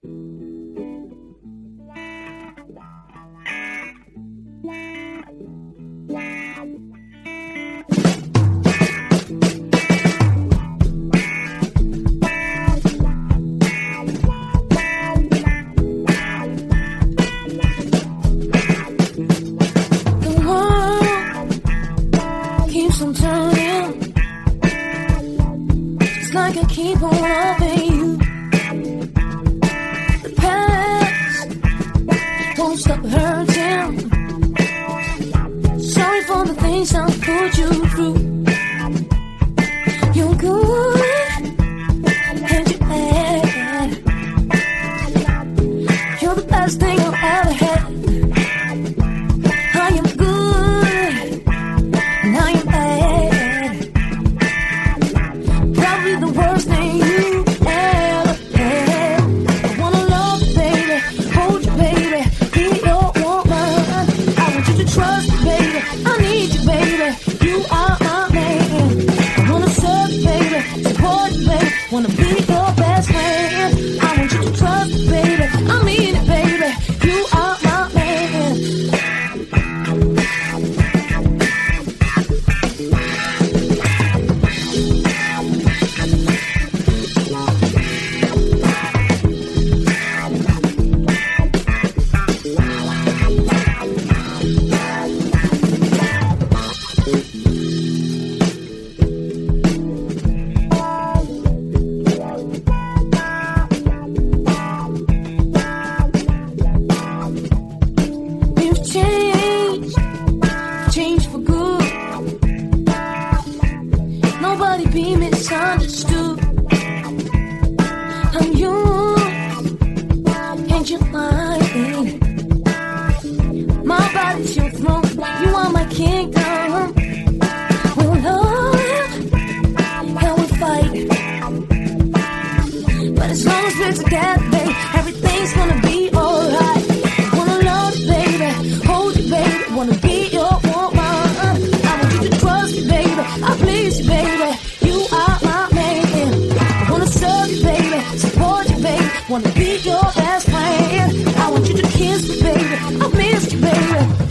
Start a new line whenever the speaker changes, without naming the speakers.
keeps on turning. It's like I keep on loving you. The past won't stop hurting. Sorry for the things I put you through. You're good and you're bad. You're the best thing I've ever had. I am good and I am bad. Probably the worst thing you ever had. I wanna love you, baby, hold you, baby, be your woman. I want you to trust me, baby, I need you, baby, you are my man. I wanna serve you, baby, support you, baby, wanna be your best friend. I want you to trust me, baby, I mean it, baby, you are my man. You've changed for good. Nobody be misunderstood. I'm yours and you're mine. My body's your throne, you are my kingdom. We'll love and we'll fight, but as long as we're together, baby, everything's gonna be alright. Wanna love you, baby, hold you, baby, wanna be your woman. I want you to trust me, baby, I please you, baby, you are my man. I wanna serve you, baby, support you, baby, wanna be your best friend. I want you to kiss me, baby, I miss you, baby.